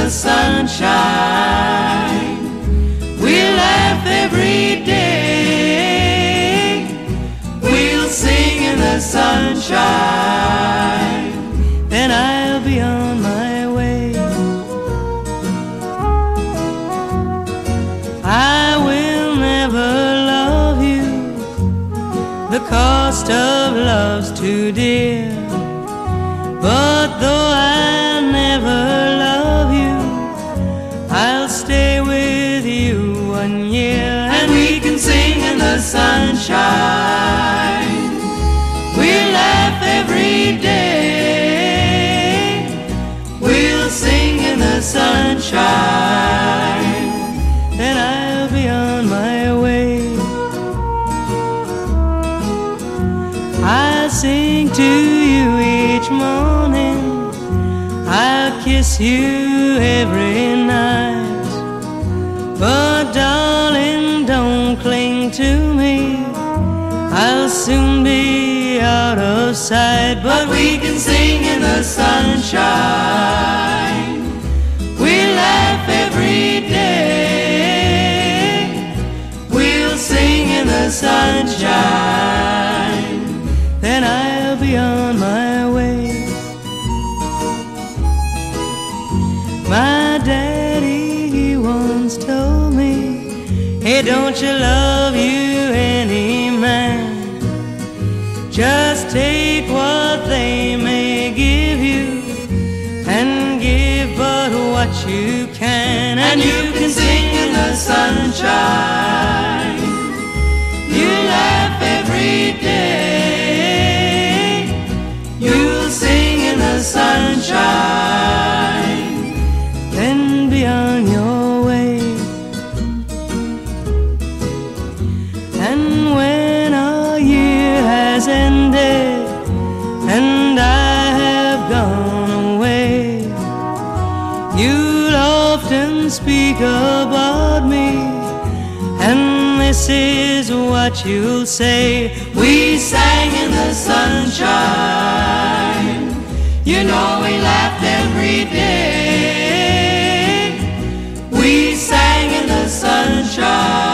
sunshine. We'll laugh every day. We'll sing in the sunshine. Then I'll be on my way. I will never love you. The cost of love's too dear. But though I never love you, I'll stay with you 1 year, and we can sing in the sunshine. We'll laugh every day. We'll sing in the sunshine. Then I'll be on my way. I'll sing to you each morning. I'll kiss you every night. But darling, don't cling to me. I'll soon be out of sight. But we can sing in the sunshine. We'll laugh every day. We'll sing in the sunshine. Then I'll be on my way. My daddy, he once told me, hey, don't you love you any man? Just take what they may give you, and give but what you can, and you can sing in the sunshine. You laugh every day. You'll sing in the sunshine. Then be on your way. And when our year has ended and I have gone away, you'll often speak about me, and this is what you'll say: we sang in the sunshine. You know we laughed every day. We sang in the sunshine.